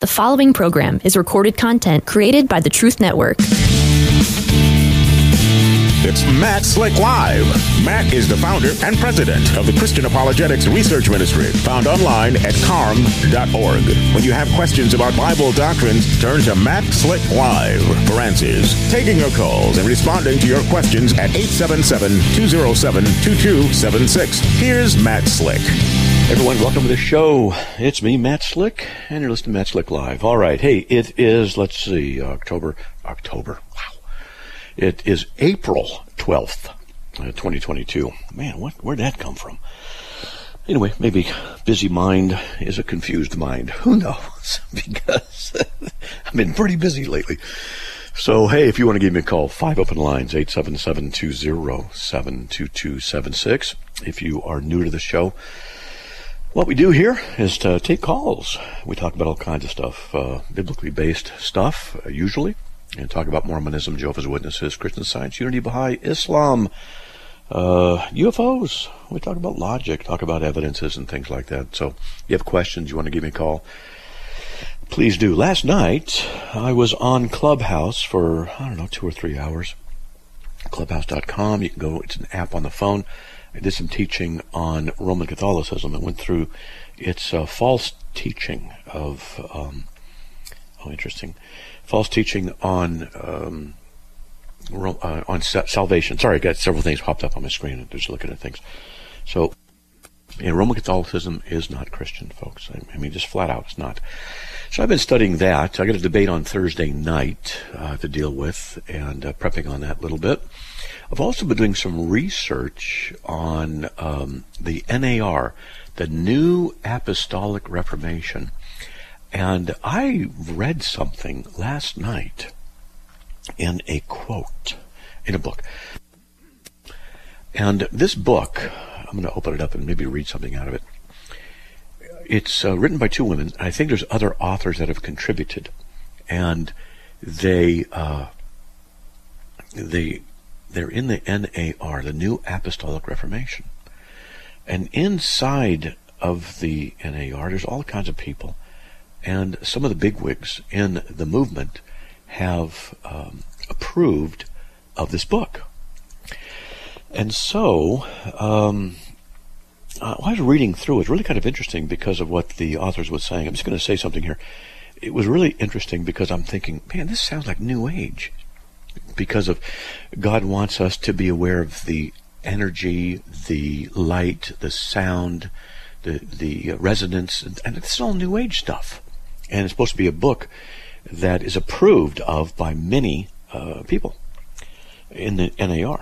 The following program is recorded content created by the Truth Network. It's Matt Slick Live. Matt is the founder and president of the Christian Apologetics Research Ministry, found online at carm.org. When you have questions about Bible doctrines, turn to Matt Slick Live for answers. Taking your calls and responding to your questions at 877-207-2276. Here's Matt Slick. Everyone, welcome to the show. It's me, Matt Slick, and you're listening to Matt Slick Live. All right, hey, it is, let's see, October, wow. It is April 12th, 2022. Man, where'd that come from? Anyway, maybe busy mind is a confused mind. Who knows? Because I've been pretty busy lately. So, hey, if you want to give me a call, 5 open lines, 877-207-2276. If you are new to the show, what we do here is to take calls. We talk about all kinds of stuff, biblically based stuff, usually, and talk about Mormonism, Jehovah's Witnesses, Christian Science, Unity, Baha'i, Islam, UFOs. We talk about logic, talk about evidences and things like that. So if you have questions, you want to give me a call, please do. Last night, I was on Clubhouse for, 2 or 3 hours. Clubhouse.com. You can go, it's an app on the phone. I did some teaching on Roman Catholicism and went through its false teaching of, false teaching on salvation. Sorry, I got several things popped up on my screen and just looking at things. So, Roman Catholicism is not Christian, folks. I mean, just flat out, it's not. So I've been studying that. I got a debate on Thursday night to deal with and prepping on that a little bit. I've also been doing some research on the NAR, the New Apostolic Reformation. And I read something last night in a quote, in a book. And this book, I'm going to open it up and maybe read something out of it. It's written by 2 women. I think there's other authors that have contributed. And they're in the NAR, the New Apostolic Reformation. And inside of the NAR, there's all kinds of people. And some of the bigwigs in the movement have approved of this book. And so, while I was reading through, it's really kind of interesting because of what the authors were saying. I'm just going to say something here. It was really interesting because I'm thinking, man, this sounds like New Age. Because of God wants us to be aware of the energy, the light, the sound, the resonance, and it's all New Age stuff. And it's supposed to be a book that is approved of by many people in the NAR.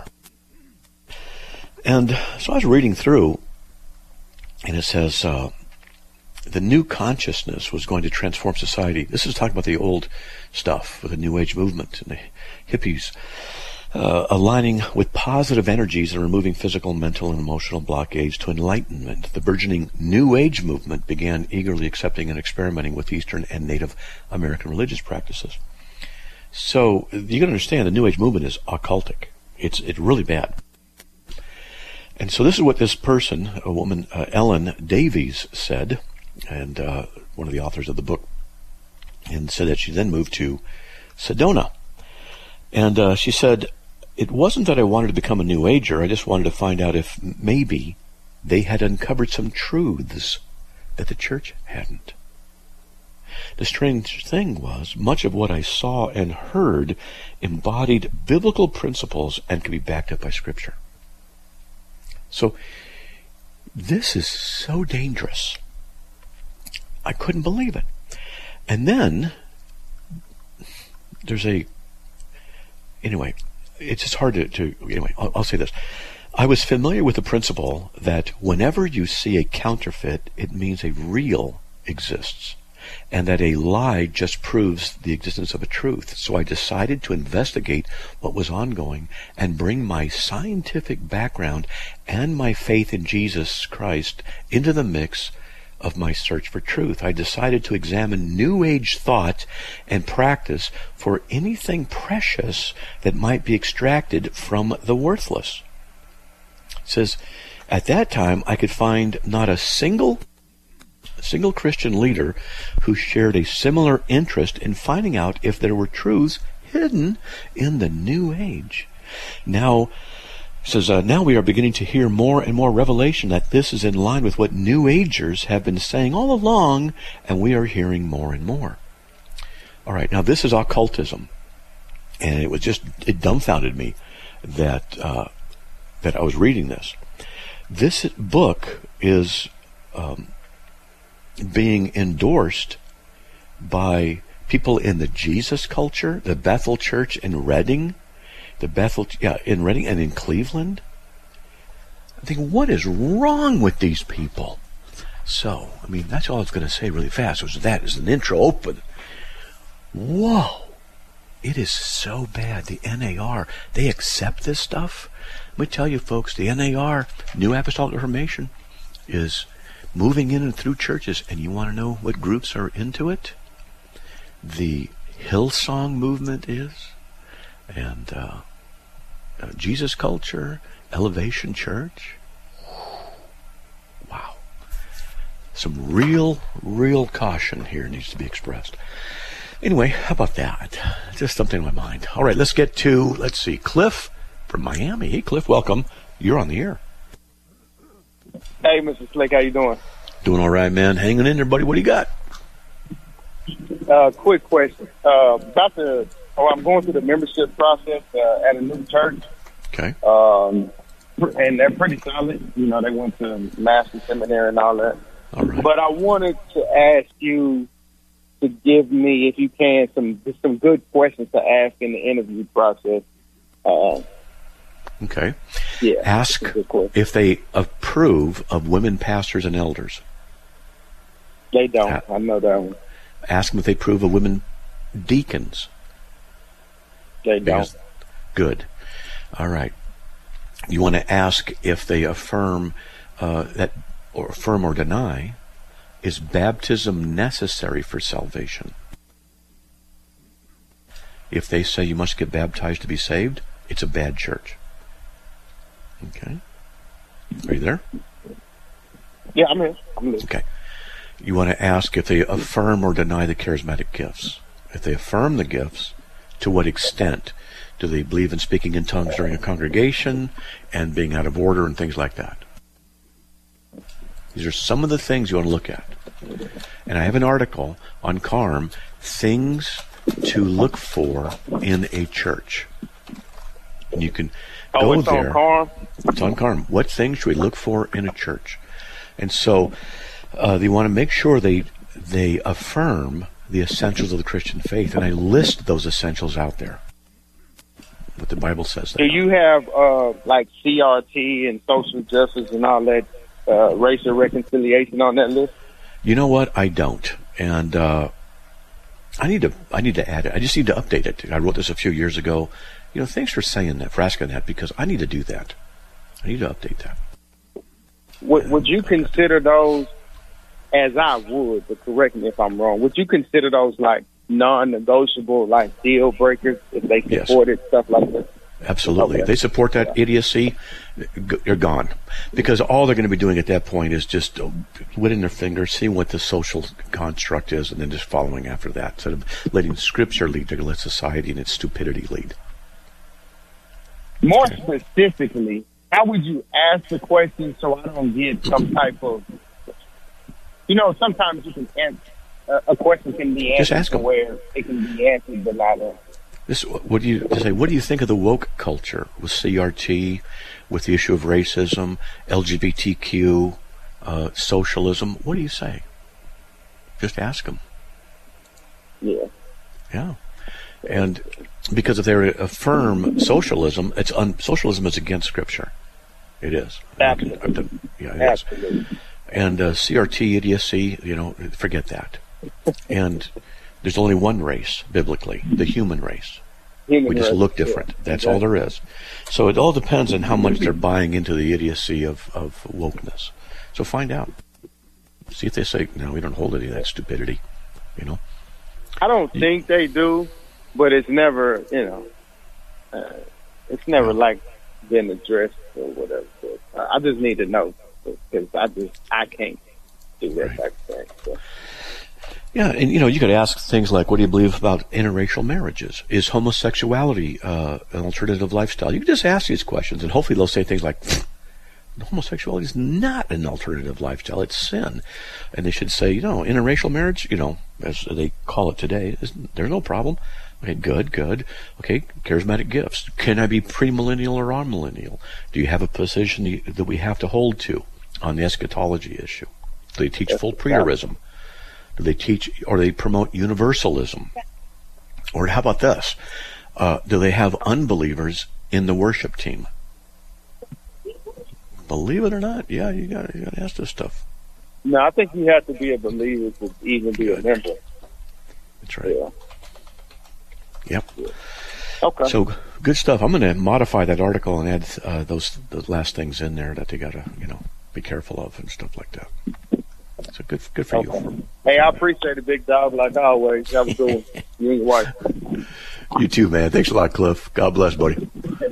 And so I was reading through, and it says the new consciousness was going to transform society. This is talking about the old stuff with the New Age movement and the hippies, aligning with positive energies and removing physical, mental, and emotional blockades to enlightenment. The burgeoning New Age movement began eagerly accepting and experimenting with Eastern and Native American religious practices. So you can understand the New Age movement is occultic. It's really bad. And so this is what this person, a woman, Ellen Davies, said, and one of the authors of the book, and said that she then moved to Sedona. And she said, it wasn't that I wanted to become a New Ager, I just wanted to find out if maybe they had uncovered some truths that the church hadn't. The strange thing was, much of what I saw and heard embodied biblical principles and could be backed up by Scripture. So, this is so dangerous. I couldn't believe it. And then, anyway, it's just hard anyway, I'll say this. I was familiar with the principle that whenever you see a counterfeit, it means a real exists, and that a lie just proves the existence of a truth. So I decided to investigate what was ongoing and bring my scientific background and my faith in Jesus Christ into the mix of my search for truth. I decided to examine New Age thought and practice for anything precious that might be extracted from the worthless. It says, at that time, I could find not a single single Christian leader who shared a similar interest in finding out if there were truths hidden in the New Age. Now, says, now we are beginning to hear more and more revelation that this is in line with what New Agers have been saying all along, and we are hearing more and more. All right, now this is occultism, and it dumbfounded me that I was reading this. This book is being endorsed by people in the Jesus culture, the Bethel Church in Redding, in Redding and in Cleveland. I think, what is wrong with these people? So, I mean, that's all I was going to say really fast. Was that as an intro open? Whoa. It is so bad. The NAR, they accept this stuff. Let me tell you, folks, the NAR, New Apostolic Reformation, is moving in and through churches. And you want to know what groups are into it? The Hillsong movement is, and Jesus Culture, Elevation Church. Wow. Some real caution here needs to be expressed. Anyway, how about that? Just something in my mind. All right, let's get to, Cliff from Miami. Hey, Cliff, welcome. You're on the air. Hey, Mr. Slick, how you doing? Doing all right, man. Hanging in there, buddy. What do you got? Quick question. I'm going through the membership process at a new church. Okay. And they're pretty solid. You know, they went to Master Seminary and all that. All right. But I wanted to ask you to give me, if you can, some good questions to ask in the interview process. Okay. Yeah. Ask if they approve of women pastors and elders. They don't. I know that one. Ask them if they approve of women deacons. They don't. Good. All right. You want to ask if they affirm or deny, is baptism necessary for salvation? If they say you must get baptized to be saved, it's a bad church. Okay. Are you there? Yeah, I'm here. I'm listening. Okay. You want to ask if they affirm or deny the charismatic gifts. If they affirm the gifts, to what extent? Do they believe in speaking in tongues during a congregation and being out of order and things like that? These are some of the things you want to look at. And I have an article on CARM, things to look for in a church. And you can go it's there. On CARM? It's on CARM. What things should we look for in a church? And so they want to make sure they affirm the essentials of the Christian faith. And I list those essentials out there. What the Bible says. Do you have like CRT and social justice and all that racial reconciliation on that list? You know what? I don't, and I need to add it. I just need to update it. I wrote this a few years ago. You know, thanks for saying that, for asking that, because I need to do that. I need to update that. Would you consider those, as I would, but correct me if I'm wrong, would you consider those like non-negotiable, like deal breakers if they supported stuff like that? Absolutely. Okay. If they support that idiocy, you're gone. Because all they're going to be doing at that point is just wetting their fingers, seeing what the social construct is, and then just following after that. Instead of letting Scripture lead, they're going to let society and its stupidity lead. More specifically, how would you ask the question so I don't get some type of, sometimes you can answer, a question can be answered just ask them. Where it can be answered but not answered. What do you think of the woke culture with CRT, with the issue of racism, LGBTQ, socialism? What do you say? Just ask them. Yeah. Yeah. And because if they affirm socialism, socialism is against Scripture. It is. Absolutely. It is. And CRT idiocy, forget that. And there's only one race, biblically, the human race. We just look different. That's all there is. So it all depends on how much they're buying into the idiocy of wokeness. So find out. See if they say, no, we don't hold any of that stupidity. I don't think they do, but it's never, it's never like been addressed or whatever. So I just need to know because I can't. do that type of thing. So. Yeah, and you could ask things like, what do you believe about interracial marriages? Is homosexuality an alternative lifestyle? You can just ask these questions, and hopefully they'll say things like, homosexuality is not an alternative lifestyle, it's sin. And they should say, interracial marriage, as they call it today, there's no problem. Okay, good. Okay, charismatic gifts. Can I be premillennial or amillennial? Do you have a position that we have to hold to on the eschatology issue? Do they teach full preterism? Do they teach, or they promote universalism? Or how about this? Do they have unbelievers in the worship team? Believe it or not, yeah, you got to ask this stuff. No, I think you have to be a believer to even be a member. That's right. Yeah. Yep. Yeah. Okay. So good stuff. I'm going to modify that article and add those last things in there that they got to be careful of and stuff like that. So good for you. Hey, I appreciate it, big dog, like always. Have a good one. You and your wife. You too, man. Thanks a lot, Cliff. God bless, buddy.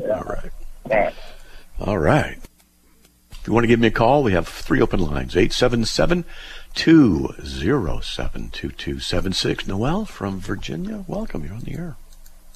All right. If you want to give me a call, we have 3 open lines, 877-207-2276. Noelle from Virginia, welcome. You're on the air.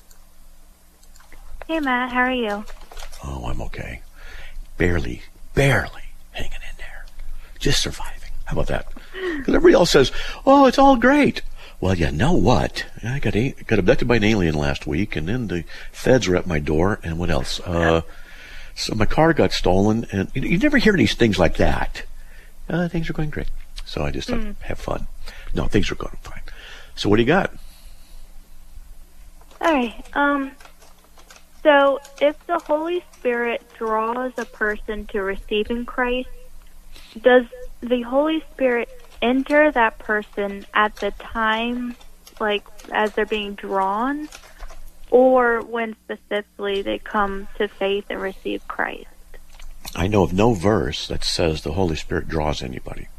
Hey, Matt. How are you? Oh, I'm okay. Barely hanging in there. Just surviving. How about that? Because everybody else says, oh, it's all great. Well, you know what? I got abducted by an alien last week, and then the feds were at my door, and what else? So my car got stolen, and you never hear these things like that. Things are going great. So I just have fun. No, things are going fine. So what do you got? All right. So if the Holy Spirit draws a person to receiving Christ, does the Holy Spirit enter that person at the time, like as they're being drawn, or when specifically they come to faith and receive Christ? I know of no verse that says the Holy Spirit draws anybody.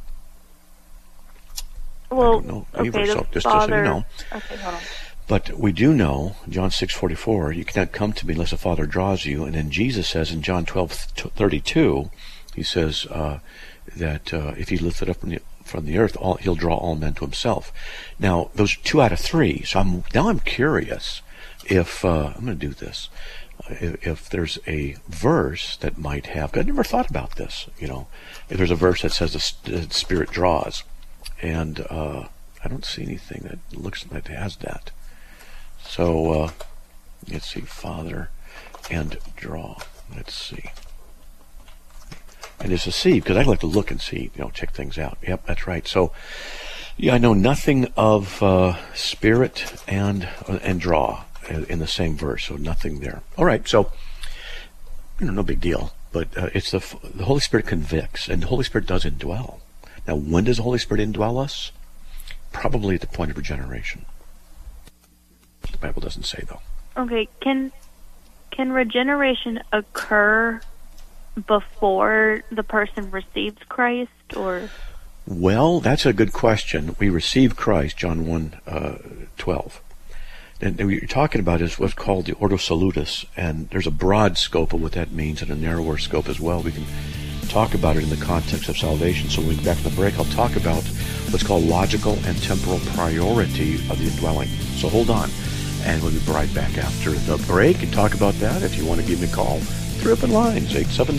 Well, I don't know any verse, so just so you know. Okay, hold on. But we do know, John 6:44, you cannot come to me unless the Father draws you. And then Jesus says in John 12:32, he says that if he lifted up from the earth, he'll draw all men to himself. Now, those are 2 out of 3. So I'm curious if I'm going to do this. If there's a verse that might have, I never thought about this. If there's a verse that says the Spirit draws, and I don't see anything that looks like it has that. So let's see, Father and draw. Let's see. And it's a see, because I like to look and see, check things out. Yep, that's right. So, yeah, I know nothing of Spirit and draw in the same verse, so nothing there. All right, so, no big deal. But it's the Holy Spirit convicts, and the Holy Spirit does indwell. Now, when does the Holy Spirit indwell us? Probably at the point of regeneration. The Bible doesn't say, though. Okay, can regeneration occur before the person receives Christ, or? Well, that's a good question. We receive Christ, John 1:12. And what you're talking about is what's called the Ordo Salutis, and there's a broad scope of what that means and a narrower scope as well. We can talk about it in the context of salvation. So when we get back from the break, I'll talk about what's called logical and temporal priority of the indwelling. So hold on, and we'll be right back after the break and talk about that. If you want to give me a call, 3 open lines,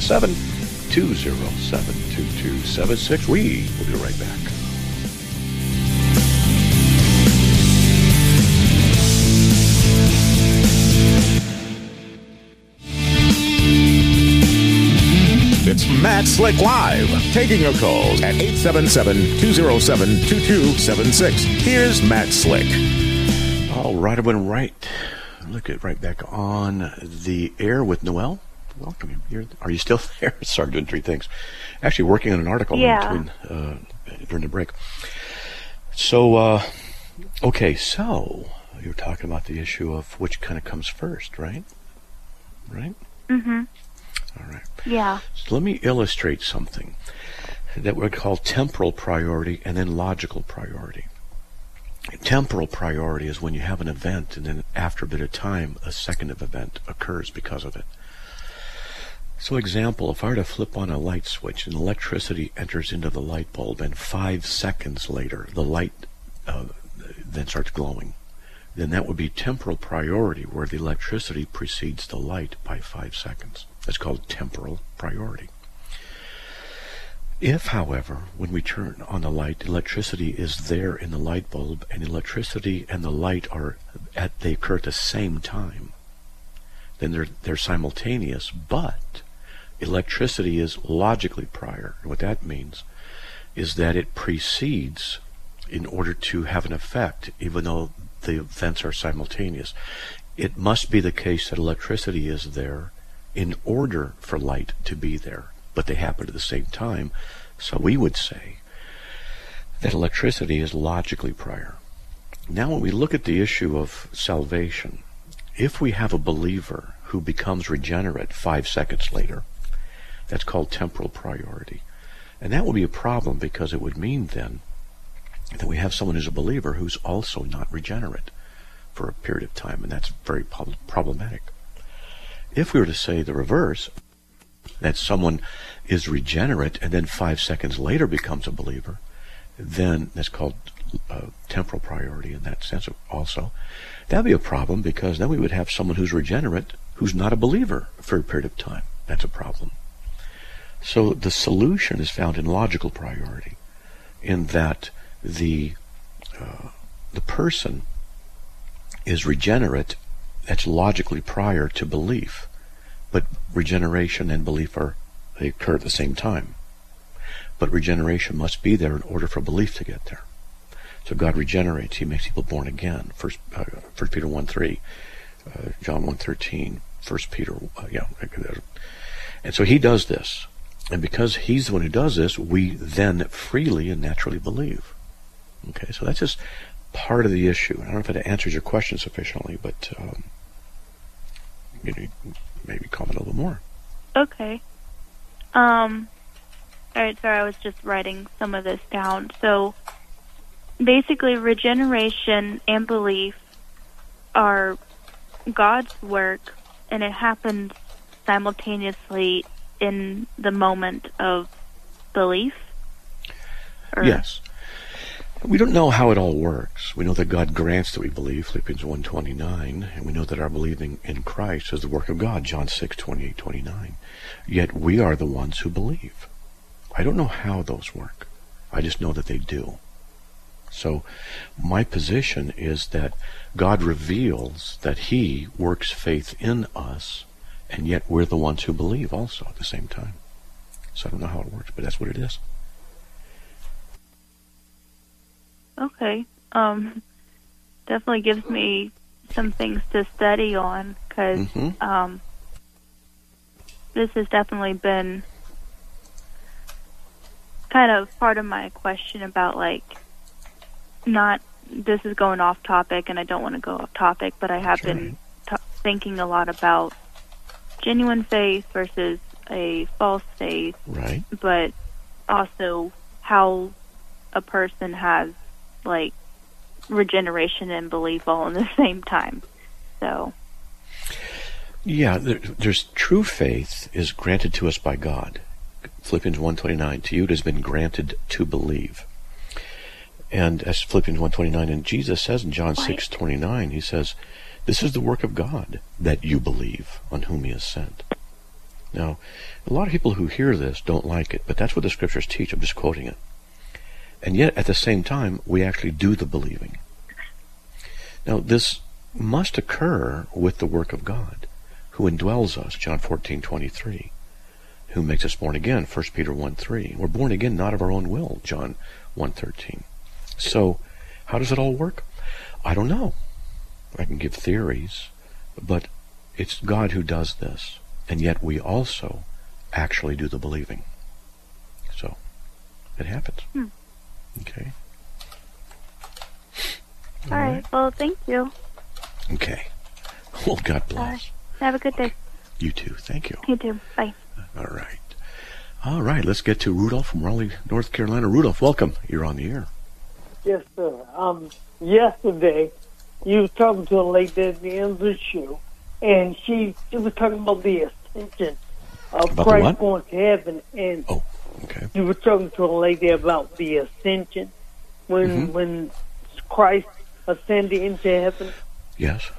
877-207-2276. We will be right back. It's Matt Slick Live, taking your calls at 877-207-2276. Here's Matt Slick. All right, I went right back on the air with Noelle. Welcome. Are you still there? Sorry, doing 3 things. Actually, working on an article during the break. So, okay, so you're talking about the issue of which kind of comes first, right? Right? Mm-hmm. All right. Yeah. So let me illustrate something that we call temporal priority and then logical priority. Temporal priority is when you have an event and then after a bit of time, a second event occurs because of it. So example, if I were to flip on a light switch and electricity enters into the light bulb and 5 seconds later the light then starts glowing, then that would be temporal priority, where the electricity precedes the light by 5 seconds. That's called temporal priority. If, however, when we turn on the light, electricity is there in the light bulb, and electricity and the light they occur at the same time, then they're simultaneous, but electricity is logically prior. What that means is that it precedes in order to have an effect, even though the events are simultaneous. It must be the case that electricity is there in order for light to be there, but they happen at the same time. So we would say that electricity is logically prior. Now when we look at the issue of salvation, if we have a believer who becomes regenerate 5 seconds later, that's called temporal priority. And that will be a problem, because it would mean then that we have someone who's a believer who's also not regenerate for a period of time, and that's very problematic. If we were to say the reverse, that someone is regenerate and then 5 seconds later becomes a believer, then that's called temporal priority in that sense also. That would be a problem, because then we would have someone who's regenerate who's not a believer for a period of time. That's a problem. So the solution is found in logical priority, in that the person is regenerate. That's logically prior to belief, but regeneration and belief they occur at the same time. But regeneration must be there in order for belief to get there. So God regenerates; He makes people born again. First Peter 1:3, John 1:13, 1 Peter, and so He does this. And because He's the one who does this, we then freely and naturally believe. Okay, so that's just part of the issue. I don't know if it answers your question sufficiently, but maybe comment a little more. Okay. All right, sorry, I was just writing some of this down. So basically, regeneration and belief are God's work, and it happens simultaneously in the moment of belief? Yes. We don't know how it all works. We know that God grants that we believe, Philippians 1:29, and we know that our believing in Christ is the work of God, John 6:28-29. Yet we are the ones who believe. I don't know how those work. I just know that they do. So my position is that God reveals that He works faith in us, and yet we're the ones who believe also at the same time. So I don't know how it works, but that's what it is. Okay. Definitely gives me some things to study on, because this has definitely been kind of part of my question about, like, this is going off topic, and I don't want to go off topic, but I have been thinking a lot about genuine faith versus a false faith. Right. But also how a person has, like, regeneration and belief all in the same time. So yeah, there's true faith is granted to us by God. Philippians 1:29, to you it has been granted to believe. And as Philippians 1:29, and Jesus says in John 6:29, He says, this is the work of God, that you believe on whom He has sent. Now, a lot of people who hear this don't like it, but that's what the Scriptures teach. I'm just quoting it. And yet, at the same time, we actually do the believing. Now, this must occur with the work of God, who indwells us, John 14:23, who makes us born again, 1 Peter 1:3. We're born again not of our own will, John 1:13. So, how does it all work? I don't know. I can give theories, but it's God who does this, and yet we also actually do the believing. So, it happens. Okay. All right. Well, thank you. Okay. Well, God bless. Have a good day. You too. Thank you. You too. Bye. All right. All right. Let's get to Rudolph from Raleigh, North Carolina. Rudolph, welcome. You're on the air. Yes, sir. Yesterday, you was talking to a lady at the end of the show, and she was talking about the ascension of About Christ the what? going to heaven, and Okay. you were talking to a lady about the ascension when Christ ascended into heaven, Yes.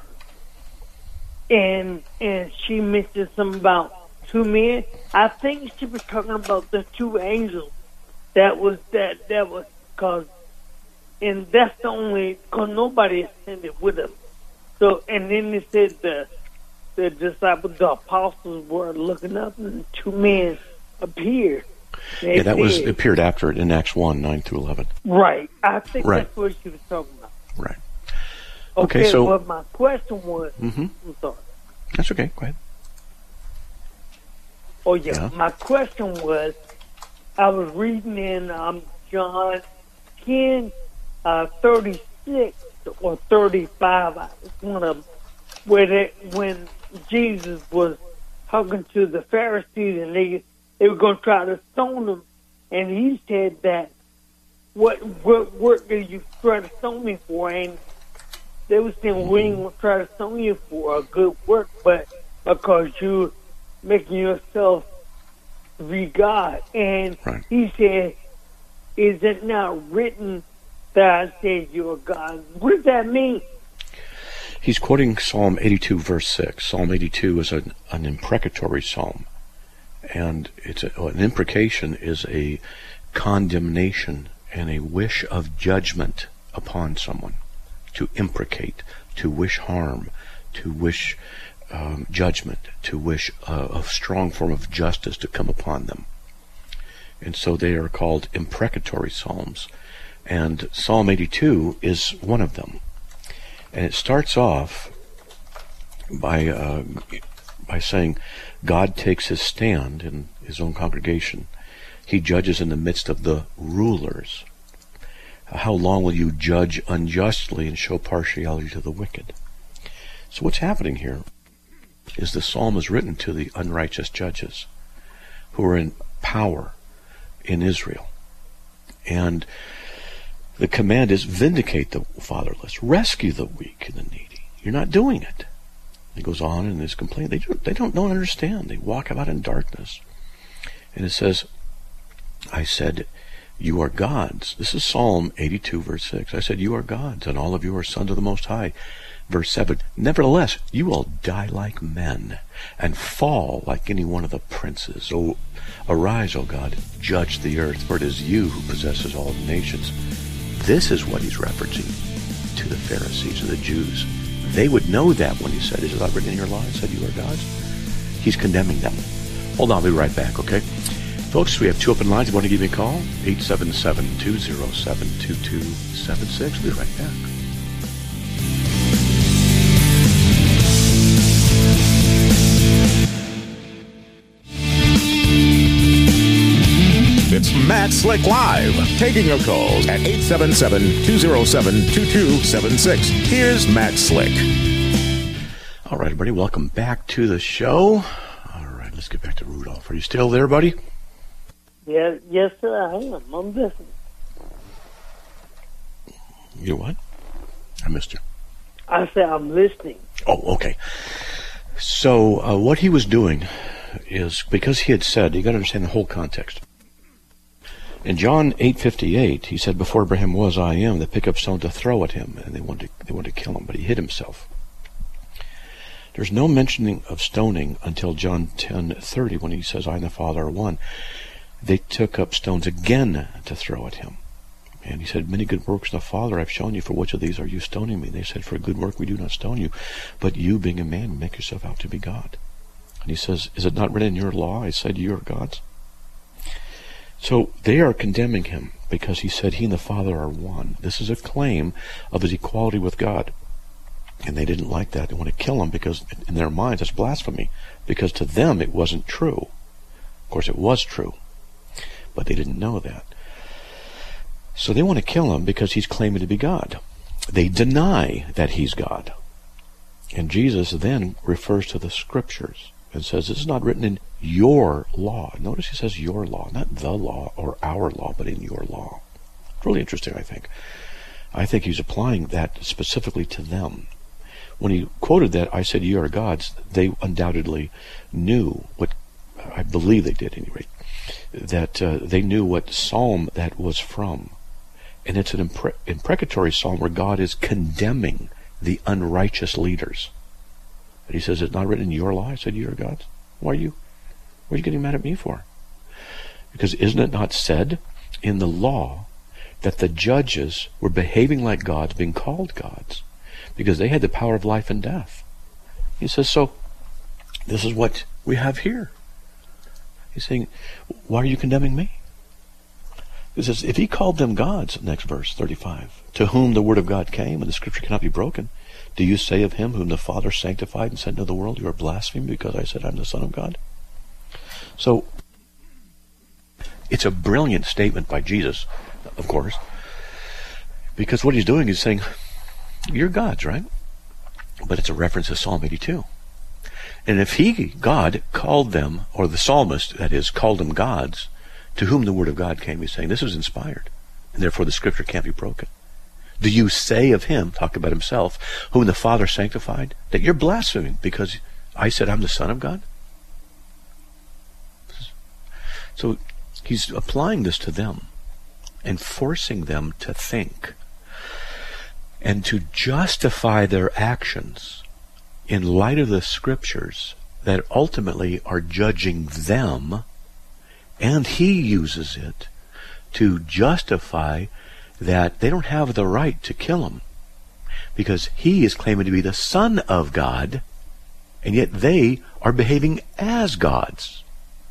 and she mentioned something about two men. I think she was talking about the two angels. That was because, and that's the only, because nobody ascended with them. So, and then they said the disciples, the apostles were looking up, and two men appeared. Yeah, that was appeared after it in Acts 1, 9 through 11. Right. I think Right. that's what she was talking about. Right. Okay, so well, my question was, I'm sorry. That's okay. Go ahead. Oh, yeah. Yeah. My question was, I was reading in John 10, 36 or 35, one of them, when Jesus was talking to the Pharisees, and they were going to try to stone him, and he said that, what work did you try to stone me for? And they were saying, we ain't going to try to stone you for a good work, but because you're making yourself be God. And he said, is it not written that I said you're God? What does that mean? He's quoting Psalm 82, verse 6. Psalm 82 is an imprecatory psalm. And an imprecation is a condemnation and a wish of judgment upon someone. To imprecate, to wish harm, to wish judgment, to wish a strong form of justice to come upon them. And so they are called imprecatory psalms. And Psalm 82 is one of them. And it starts off by saying, God takes his stand in his own congregation. He judges in the midst of the rulers. How long will you judge unjustly and show partiality to the wicked? So what's happening here is the psalm is written to the unrighteous judges who are in power in Israel. And the command is vindicate the fatherless, rescue the weak and the needy. You're not doing it. He goes on in his complaint. They don't understand. They walk about in darkness. And it says, I said, you are gods. This is Psalm 82, verse 6. I said, you are gods, and all of you are sons of the Most High. Verse 7, nevertheless, you will die like men, and fall like any one of the princes. O arise, O God, judge the earth, for it is you who possesses all the nations. This is what he's referencing to the Pharisees, or the Jews. They would know that when he said, is it not written in your law? He said, you are gods. He's condemning them. Hold on, I'll be right back, okay? Folks, we have two open lines. If you want to give me a call, 877-207-2276. We'll be right back. It's Matt Slick Live, taking your calls at 877-207-2276. Here's Matt Slick. All right, everybody, welcome back to the show. All right, let's get back to Rudolph. Are you still there, buddy? Yes, sir, I am. I'm listening. You what? I missed you. I said I'm listening. Oh, okay. So what he was doing is, because he had said, you got to understand the whole context. In John 8:58, he said, before Abraham was, I am. They pick up stone to throw at him, and they wanted to kill him, but he hid himself. There's no mentioning of stoning until John 10:30, when he says, I and the Father are one. They took up stones again to throw at him. And he said, many good works of the Father I've shown you. For which of these are you stoning me? They said, for a good work we do not stone you. But you, being a man, make yourself out to be God. And he says, is it not written in your law? I said, you are gods. So they are condemning him because he said he and the Father are one. This is a claim of his equality with God. And they didn't like that. They want to kill him because in their minds it's blasphemy. Because to them it wasn't true. Of course it was true. But they didn't know that. So they want to kill him because he's claiming to be God. They deny that he's God. And Jesus then refers to the Scriptures and says, this is not written in your law. Notice he says your law, not the law or our law, but in your law. It's really interesting, I think. I think he's applying that specifically to them. When he quoted that, I said, you are gods, they undoubtedly knew what I believe they did at any rate, that they knew what psalm that was from. And it's an imprecatory psalm where God is condemning the unrighteous leaders. And he says, it's not written in your law, I said, you are gods. What are you getting mad at me for? Because isn't it not said in the law that the judges were behaving like gods, being called gods, because they had the power of life and death? He says, so this is what we have here. He's saying, why are you condemning me? He says, if he called them gods, next verse, 35, to whom the word of God came, and the scripture cannot be broken, do you say of him whom the Father sanctified and sent into the world, you are blaspheming because I said I'm the Son of God? So, it's a brilliant statement by Jesus, of course, because what he's doing is saying, you're gods, right? But it's a reference to Psalm 82. And if God, called them, or the psalmist, that is, called them gods, to whom the word of God came, he's saying, this is inspired, and therefore the scripture can't be broken. Do you say of him, talk about himself, whom the Father sanctified, that you're blaspheming because I said I'm the Son of God? So he's applying this to them and forcing them to think and to justify their actions in light of the scriptures that ultimately are judging them, and he uses it to justify that they don't have the right to kill him because he is claiming to be the Son of God, and yet they are behaving as gods.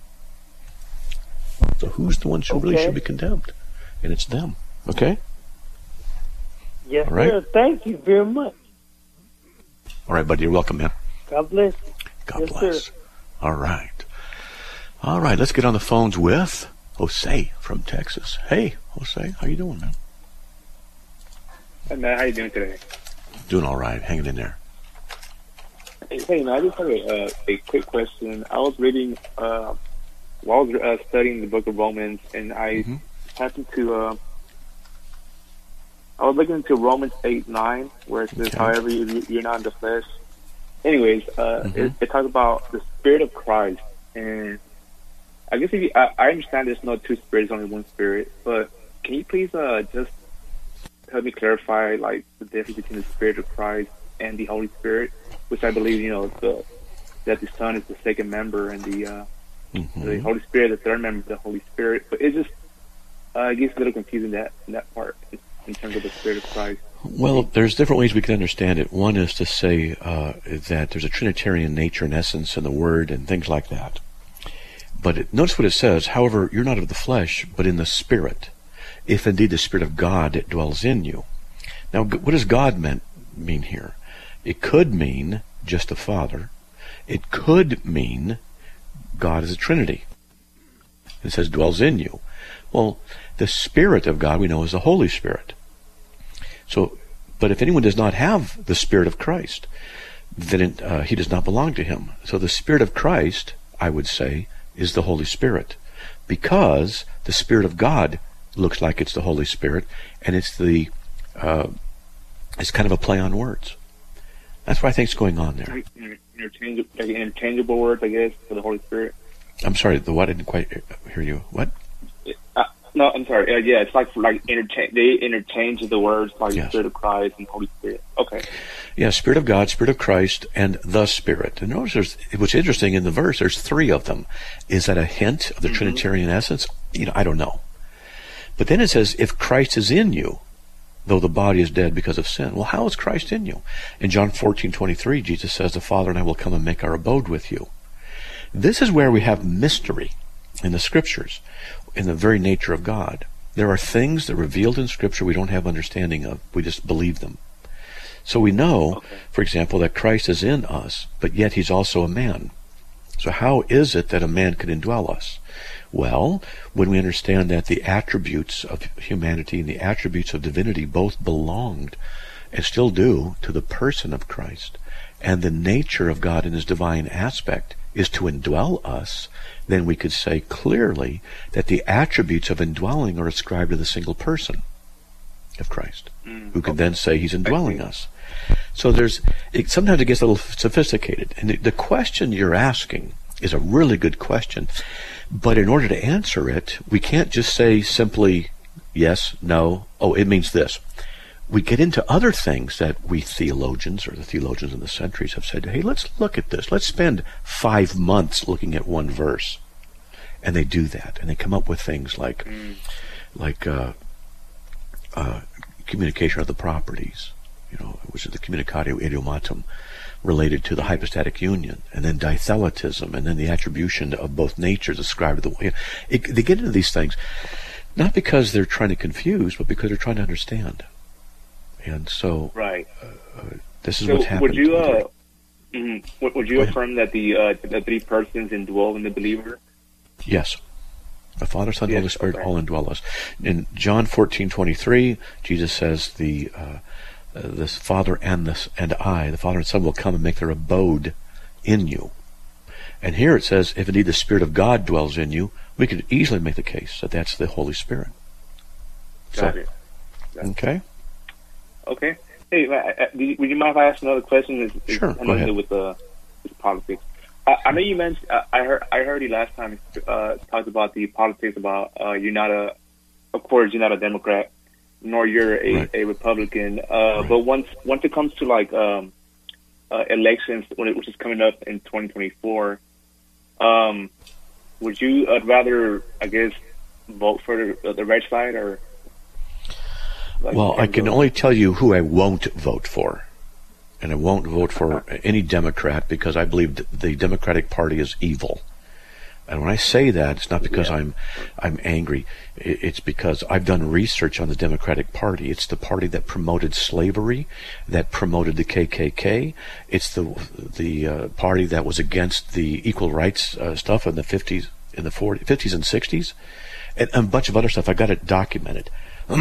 So who's the one who really should be condemned? And it's them. Okay? Yes, all right? Sir. Thank you very much. All right, buddy. You're welcome, man. God bless. God yes, bless. Sir. All right. All right, let's get on the phones with Jose from Texas. Hey, Jose, how you doing, man? Hey, man, how you doing today? Doing all right. Hanging in there. Hey, man, I just have a quick question. I was reading, while I was studying the book of Romans, and I happened to, I was looking into Romans 8:9, where it says, however, you're not in the flesh. Anyways, it talks about the Spirit of Christ, and I guess I understand there's no two spirits, only one Spirit, but can you please just help me clarify like the difference between the Spirit of Christ and the Holy Spirit, which I believe that the Son is the second member and the Holy Spirit the third member of the Holy Spirit. But it just gets a little confusing that part in terms of the Spirit of Christ. Well, there's different ways we can understand it. One is to say that there's a Trinitarian nature and essence in the Word and things like that. But notice what it says, however, you're not of the flesh, but in the Spirit, if indeed the Spirit of God dwells in you. Now, what does God mean here? It could mean just the Father. It could mean God is a Trinity. It says dwells in you. Well, the Spirit of God we know is the Holy Spirit. So, but if anyone does not have the Spirit of Christ, then he does not belong to him. So the Spirit of Christ, I would say, is the Holy Spirit, because the Spirit of God looks like it's the Holy Spirit, and it's it's kind of a play on words. That's what I think is going on there. Interchangeable words, I guess, for the Holy Spirit. I'm sorry, the what? I didn't quite hear you. What? No, I'm sorry. Yeah, it's like they interchange the words like the Spirit of Christ and Holy Spirit. Okay. Yeah, Spirit of God, Spirit of Christ, and the Spirit. And notice what's interesting in the verse, there's three of them. Is that a hint of the Trinitarian essence? I don't know. But then it says, if Christ is in you, though the body is dead because of sin. Well, how is Christ in you? In John 14:23, Jesus says, the Father and I will come and make our abode with you. This is where we have mystery in the Scriptures, in the very nature of God. There are things that are revealed in Scripture we don't have understanding of. We just believe them. So we know, for example, that Christ is in us, but yet he's also a man. So how is it that a man can indwell us? Well, when we understand that the attributes of humanity and the attributes of divinity both belonged and still do to the person of Christ, and the nature of God in his divine aspect is to indwell us, then we could say clearly that the attributes of indwelling are ascribed to the single person of Christ, who can then say he's indwelling us. So sometimes it gets a little sophisticated. And the question you're asking is a really good question. But in order to answer it, we can't just say simply yes, no, oh, it means this. We get into other things that we theologians, or the theologians in the centuries, have said, hey, let's look at this. Let's spend 5 months looking at one verse. And they do that. And they come up with things like communication of the properties, which is the communicatio idiomatum, related to the hypostatic union, and then dithelitism, and then the attribution of both natures ascribed to the way. They get into these things not because they're trying to confuse, but because they're trying to understand. And so, right. This is what's happening. Would you affirm that the three persons indwell in the believer? Yes. The Father, Son, and Holy Spirit all indwell us. In John 14:23, Jesus says this Father and I, the Father and Son, will come and make their abode in you. And here it says, if indeed the Spirit of God dwells in you, we could easily make the case that that's the Holy Spirit. Got it. Okay. Okay. Hey, would you mind if I ask another question? Sure. Go ahead. With politics. I know you mentioned. I heard you last time talked about the politics about you're not a Democrat, nor you're a Republican. But once it comes to like elections, which is coming up in 2024, would you rather, I guess, vote for the red side or? Well, I can only tell you who I won't vote for. And I won't vote for any Democrat because I believe the Democratic Party is evil. And when I say that, it's not because I'm angry. It's because I've done research on the Democratic Party. It's the party that promoted slavery, that promoted the KKK. It's the party that was against the equal rights stuff in the 50s, in the 50s and 60s, and a bunch of other stuff. I got it documented.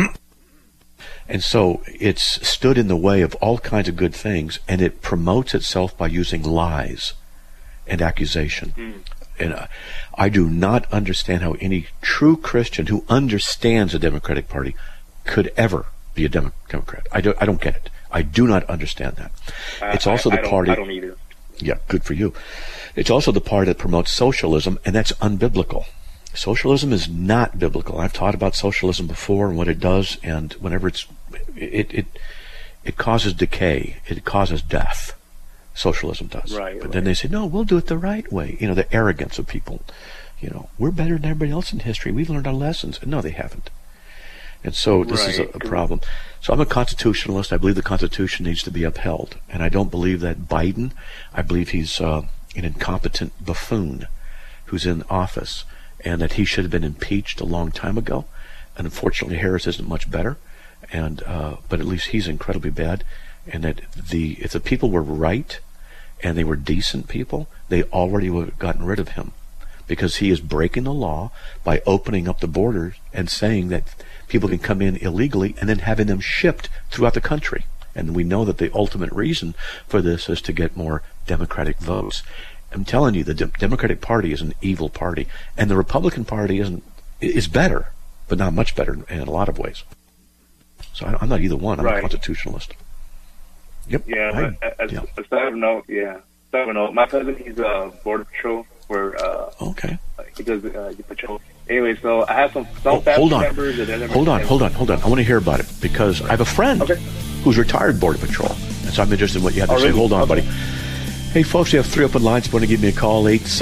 And so it's stood in the way of all kinds of good things, and it promotes itself by using lies and accusation. And I do not understand how any true Christian who understands the Democratic Party could ever be a Democrat. I don't get it. I do not understand that. It's also the party. I don't either. Yeah, good for you. It's also the party that promotes socialism, and that's unbiblical. Socialism is not biblical. I've taught about socialism before and what it does, and whenever it causes decay, it causes death. Socialism does. But then they say, no, we'll do it the right way. The arrogance of people. We're better than everybody else in history. We've learned our lessons. No, they haven't. And so this is a problem. So I'm a constitutionalist. I believe the Constitution needs to be upheld. And I don't believe that Biden, I believe he's an incompetent buffoon who's in office, and that he should have been impeached a long time ago. And unfortunately, Harris isn't much better. And but at least he's incredibly bad. And that if the people were right and they were decent people, they already would have gotten rid of him, because he is breaking the law by opening up the borders and saying that people can come in illegally and then having them shipped throughout the country. And we know that the ultimate reason for this is to get more Democratic votes. I'm telling you, the Democratic Party is an evil party, and the Republican Party is better, but not much better in a lot of ways. So I'm not either one. I'm a constitutionalist. Yep. Yeah. As a side note, my cousin, he's a border patrol where he does patrol. Anyway, so I have some family members. Hold on. I want to hear about it, because I have a friend who's retired border patrol, and so I'm interested in what you have to say. Hold on, buddy. Hey, folks, you have 3 open lines. If you want to give me a call,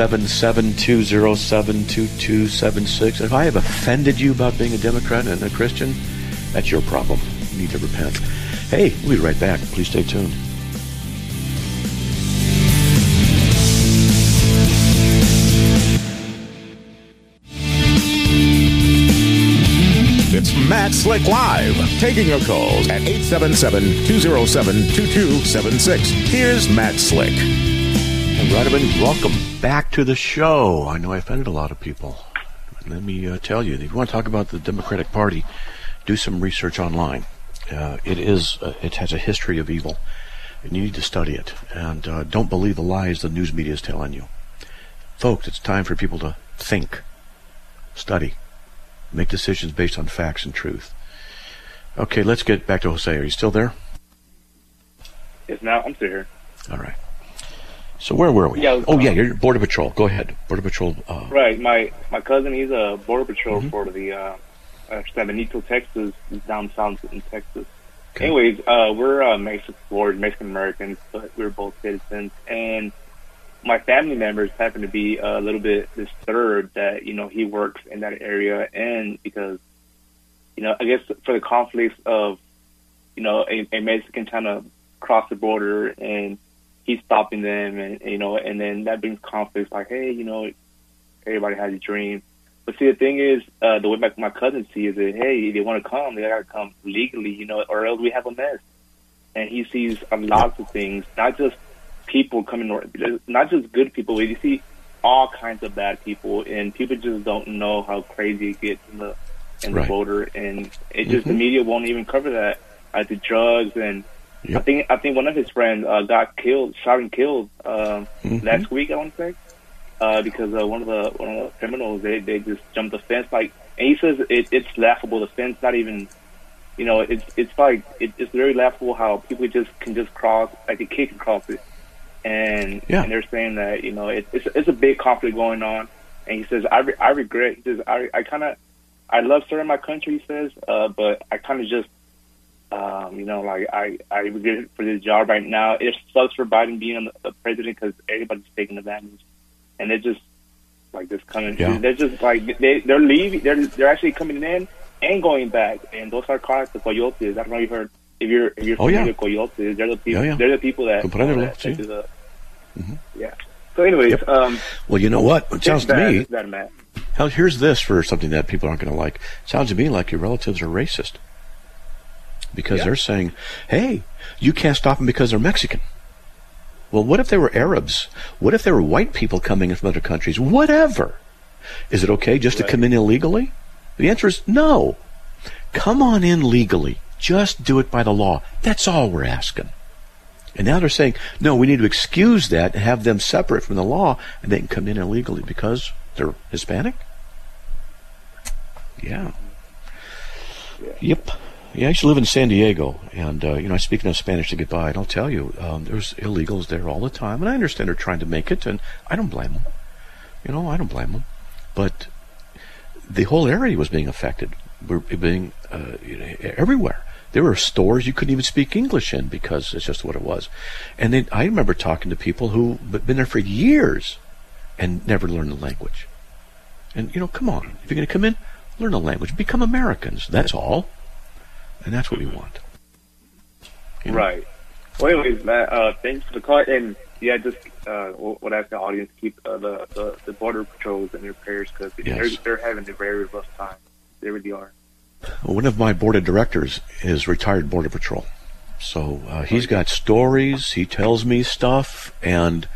877-207-2276. If I have offended you about being a Democrat and a Christian, that's your problem. You need to repent. Hey, we'll be right back. Please stay tuned. It's Matt Slick Live, taking your calls at 877-207-2276. Here's Matt Slick. And Rudderman, welcome back to the show. I know I offended a lot of people. Let me tell you, if you want to talk about the Democratic Party, do some research online. It has a history of evil, and you need to study it. And don't believe the lies the news media is telling you. Folks, it's time for people to think, study, make decisions based on facts and truth. Okay, let's get back to Jose. Are you still there? Yes, now I'm still here. All right. So where were we? Yeah, you're Border Patrol. Go ahead. Border Patrol. Right. My cousin, he's a Border Patrol for the San Benito, Texas, down south in Texas. Okay. Anyways, we're Mexican Americans, but we're both citizens. And my family members happen to be a little bit disturbed that, he works in that area. And because, I guess for the conflicts of, a Mexican trying to cross the border and he's stopping them, and and then that brings conflicts like, hey, everybody has a dream. But see, the thing is, the way my cousin sees it, hey, if they want to come, they got to come legally, or else we have a mess. And he sees lots of things, not just people coming, not just good people. You see all kinds of bad people, and people just don't know how crazy it gets in the border, and it just the media won't even cover that, like the drugs and. Yep. I think one of his friends got shot and killed last week, I want to say, because one of the criminals they just jumped the fence, and he says it's laughable. The fence not even, it's very laughable how people can just cross, like a kid can cross it, and they're saying that it's a big conflict going on, and he says I regret. He says I love serving my country. He says, but I kind of just. I regret it for this job right now. It sucks for Biden being the president because everybody's taking advantage, and they're just just coming. Yeah. They're just they're leaving. They're actually coming in and going back, and those are called the coyotes. I don't know if you heard. If you're familiar with coyotes, they're the people. They're the people that. Yeah. So, anyways, well, you know what? It sounds to me. Here's this for something that people aren't going to like. It sounds to me like your relatives are racist. Because they're saying, hey, you can't stop them because they're Mexican. Well, what if they were Arabs? What if they were white people coming in from other countries? Whatever. Is it okay just to come in illegally? The answer is no. Come on in legally. Just do it by the law. That's all we're asking. And now they're saying, no, we need to excuse that and have them separate from the law, and they can come in illegally because they're Hispanic? Yeah. Yep. Yeah, I used to live in San Diego, and, I speak enough Spanish to get by, and I'll tell you, there's illegals there all the time, and I understand they're trying to make it, and I don't blame them. I don't blame them. But the whole area was being affected. We're being, everywhere. There were stores you couldn't even speak English in because it's just what it was. And then I remember talking to people who had been there for years and never learned the language. And, come on. If you're going to come in, learn the language. Become Americans. That's all. And that's what we want. Right. Well, anyways, Matt, thanks for the call. And, just what I ask the audience, keep the Border Patrols in your prayers because they're having a very rough time. They really are. Well, one of my board of directors is retired Border Patrol. So he's got stories. He tells me stuff. And,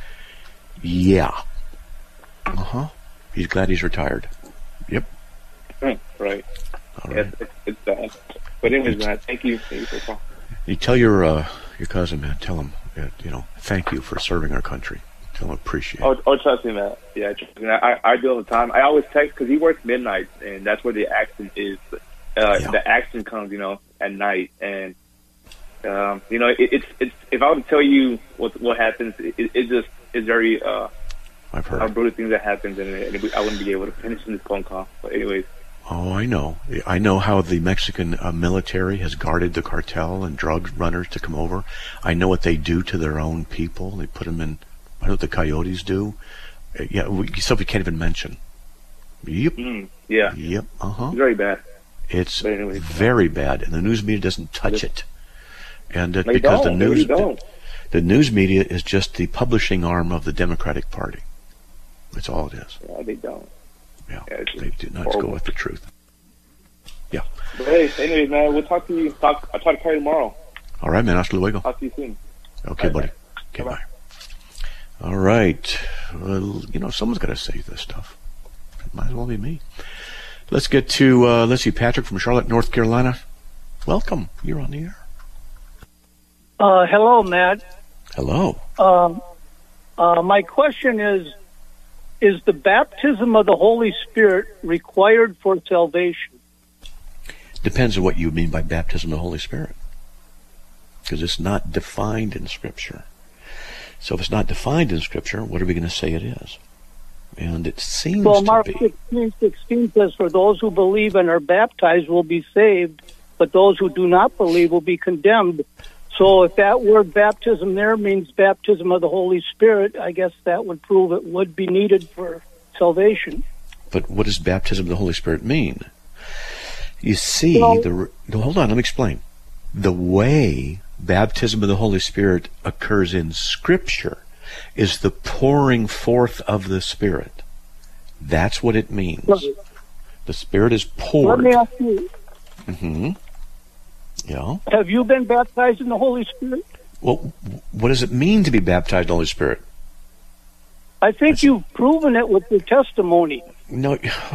he's glad he's retired. Yep. Right. All right. It's bad. But anyways, Matt, thank you for the call. You tell your cousin, man, tell him, thank you for serving our country. Tell him appreciate it. Oh, trust me, Matt. Yeah, trust me. I do all the time. I always text because he works midnight, and that's where the action is. The action comes, at night. And, it's if I were to tell you what happens, it's very, I've heard. Brutal things that happens, and I wouldn't be able to finish in this phone call. But anyways. Oh, I know. I know how the Mexican military has guarded the cartel and drug runners to come over. I know what they do to their own people. They put them in, I know what the coyotes do. Stuff we can't even mention. Yep. Yep. Very bad. It's very bad, and the news media doesn't touch it. And because the news media is just the publishing arm of the Democratic Party. That's all it is. Yeah, they don't. Yeah, they do not go with the truth. Yeah. But hey, anyways, man, we'll talk to you. I'll try to call you tomorrow. All right, man. Hasta luego. Talk to you soon. Okay, buddy. Man. Okay, bye. All right. Well, someone's got to say this stuff. It might as well be me. Let's get to, Patrick from Charlotte, North Carolina. Welcome. You're on the air. Hello, Matt. Hello. My question is the baptism of the Holy Spirit required for salvation? Depends on what you mean by baptism of the Holy Spirit. Because it's not defined in Scripture. So if it's not defined in Scripture, what are we going to say it is? And it seems well, to Mark be. 16:16 says, "For those who believe and are baptized will be saved, but those who do not believe will be condemned." So if that word baptism there means baptism of the Holy Spirit, I guess that would prove it would be needed for salvation. But what does baptism of the Holy Spirit mean? You see, hold on, let me explain. The way baptism of the Holy Spirit occurs in Scripture is the pouring forth of the Spirit. That's what it means. The Spirit is poured. Let me ask you. Mm-hmm. Yeah. Have you been baptized in the Holy Spirit? Well, what does it mean to be baptized in the Holy Spirit? I think you've proven it with your testimony. No,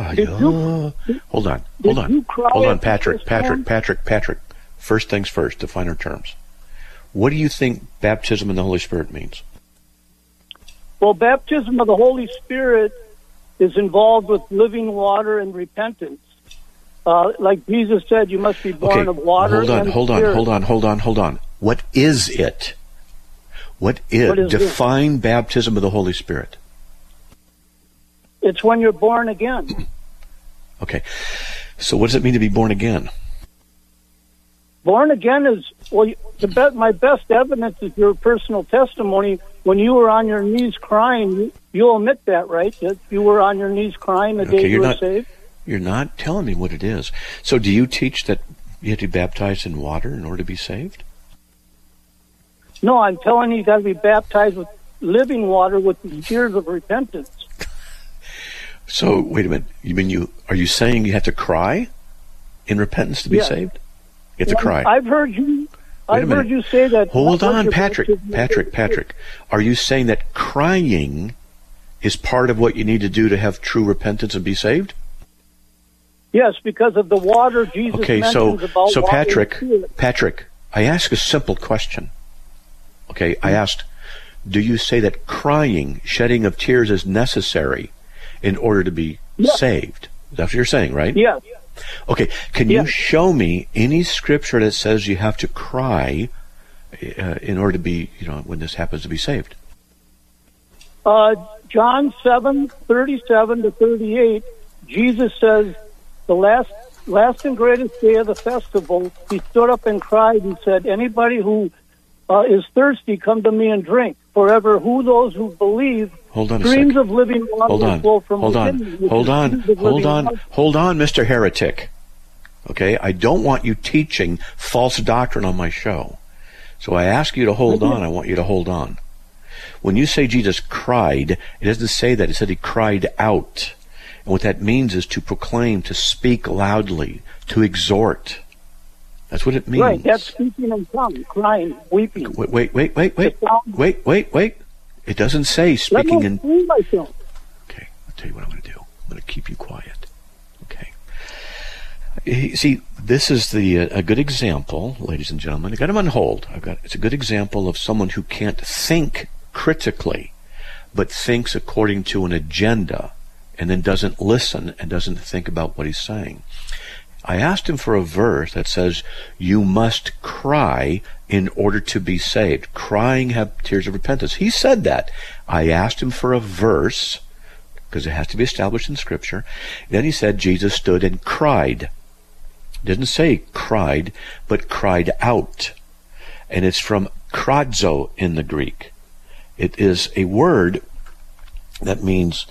hold on, Patrick. First things first, define our terms. What do you think baptism in the Holy Spirit means? Well, baptism of the Holy Spirit is involved with living water and repentance. Like Jesus said, you must be born of water and Spirit. Hold on. What is it? What is define baptism of the Holy Spirit? It's when you're born again. Okay. So what does it mean to be born again? Born again is, well, my best evidence is your personal testimony. When you were on your knees crying, you'll admit that, right? That you were on your knees crying the day you were saved? You're not telling me what it is. So do you teach that you have to be baptized in water in order to be saved? No, I'm telling you got to be baptized with living water with the tears of repentance. So, wait a minute. Are you saying you have to cry in repentance to be saved? You have to cry. I've heard you say that. Hold on, Patrick. Are you saying that crying is part of what you need to do to have true repentance and be saved? Yes, because of the water Jesus mentions about so water. Patrick, I asked a simple question. Okay, I asked, do you say that crying, shedding of tears is necessary in order to be saved? That's what you're saying, right? Yes. Okay, can you show me any scripture that says you have to cry in order to be, when this happens, to be saved? John 7:37 to 38, Jesus says, the last and greatest day of the festival, he stood up and cried and said, anybody who is thirsty, come to me and drink. Forever, those who believe, streams of living water will flow from within you. Hold on, Mr. Heretic. Okay, I don't want you teaching false doctrine on my show. So I ask you to hold on. I want you to hold on. When you say Jesus cried, it doesn't say that. It said he cried out. And what that means is to proclaim, to speak loudly, to exhort. That's what it means. Right, that's speaking in tongues, crying, weeping. Wait. It doesn't say speaking in... Let me explain myself. Okay, I'll tell you what I'm going to do. I'm going to keep you quiet. Okay. See, this is a good example, ladies and gentlemen. I got him on hold. It's a good example of someone who can't think critically, but thinks according to an agenda, and then doesn't listen and doesn't think about what he's saying. I asked him for a verse that says, you must cry in order to be saved. Crying have tears of repentance. He said that. I asked him for a verse, because it has to be established in Scripture. Then he said Jesus stood and cried. It didn't say cried, but cried out. And it's from kradzo in the Greek. It is a word that means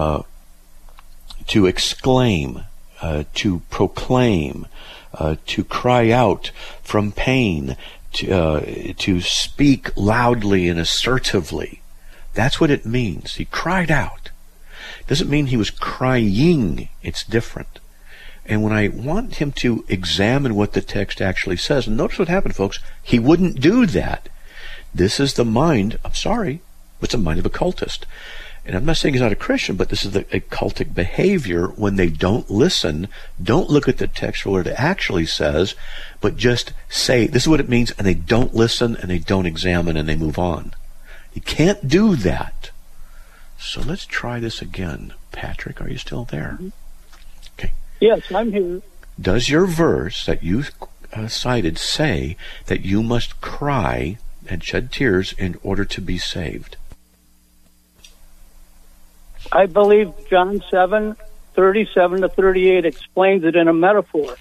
to exclaim, to proclaim, to cry out from pain, to speak loudly and assertively. That's what it means. He cried out. Doesn't mean he was crying. It's different. And when I want him to examine what the text actually says, and notice what happened, folks, he wouldn't do that. This is the mind, I'm sorry, it's the mind of a cultist. And I'm not saying he's not a Christian, but this is a cultic behavior when they don't listen, don't look at the text for what it actually says, but just say, this is what it means, and they don't listen, and they don't examine, and they move on. You can't do that. So let's try this again. Patrick, are you still there? Okay. Yes, I'm here. Does your verse that you cited say that you must cry and shed tears in order to be saved? I believe John 7:37-38 explains it in a metaphor.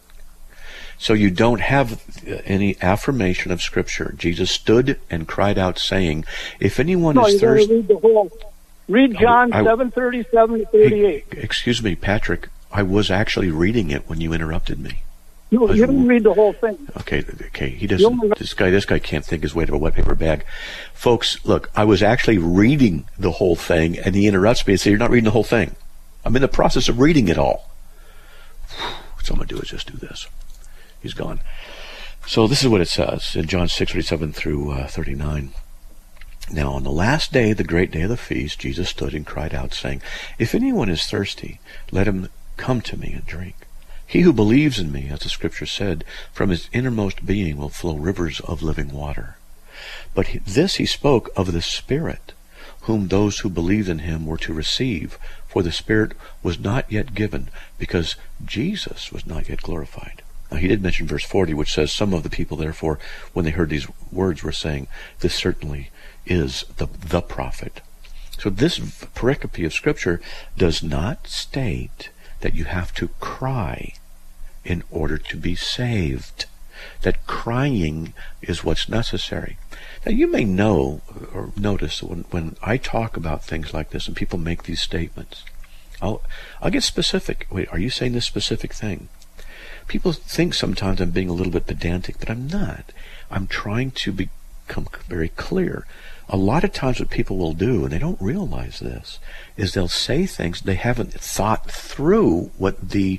So you don't have any affirmation of Scripture. Jesus stood and cried out, saying, "If anyone is thirsty..." Read John 7:37-38. Excuse me, Patrick. I was actually reading it when you interrupted me. No, you didn't read the whole thing. Okay. He doesn't. This guy can't think his way to a wet paper bag. Folks, look, I was actually reading the whole thing, and he interrupts me and says, "You're not reading the whole thing." I'm in the process of reading it all. What I'm going to do is just do this. He's gone. So this is what it says in John 6:37-39. Now on the last day, the great day of the feast, Jesus stood and cried out, saying, "If anyone is thirsty, let him come to me and drink. He who believes in me, as the Scripture said, from his innermost being will flow rivers of living water." But this he spoke of the Spirit, whom those who believed in him were to receive, for the Spirit was not yet given, because Jesus was not yet glorified. Now he did mention verse 40, which says, "Some of the people, therefore, when they heard these words, were saying, 'This certainly is the prophet.'" So this pericope of Scripture does not state that you have to cry in order to be saved. That crying is what's necessary. Now you may know or notice when I talk about things like this and people make these statements, I'll get specific. Wait, are you saying this specific thing? People think sometimes I'm being a little bit pedantic, but I'm not. I'm trying to become very clear. A lot of times what people will do, and they don't realize this, is they'll say things they haven't thought through what they're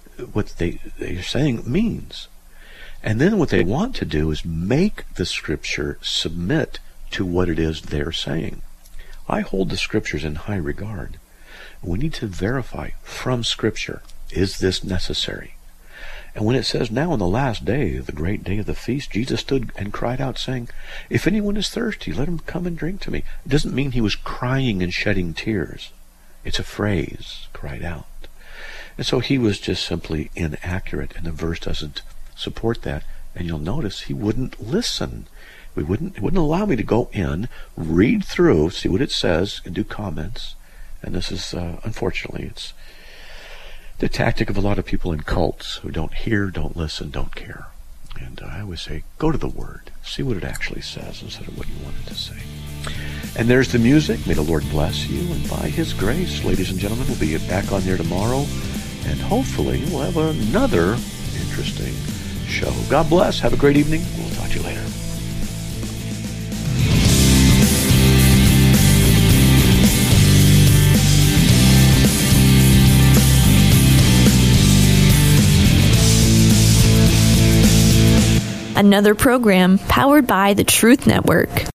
saying means. And then what they want to do is make the Scripture submit to what it is they're saying. I hold the Scriptures in high regard. We need to verify from Scripture, is this necessary? And when it says, "Now on the last day, the great day of the feast, Jesus stood and cried out, saying, 'If anyone is thirsty, let him come and drink to me.'" It doesn't mean he was crying and shedding tears. It's a phrase, cried out. And so he was just simply inaccurate, and the verse doesn't support that. And you'll notice he wouldn't listen. It wouldn't allow me to go in, read through, see what it says, and do comments. And this is, unfortunately, it's the tactic of a lot of people in cults who don't hear, don't listen, don't care. And I always say, go to the Word. See what it actually says instead of what you want it to say. And there's the music. May the Lord bless you. And by His grace, ladies and gentlemen, we'll be back on there tomorrow. And hopefully we'll have another interesting show. God bless. Have a great evening. We'll talk to you later. Another program powered by the Truth Network.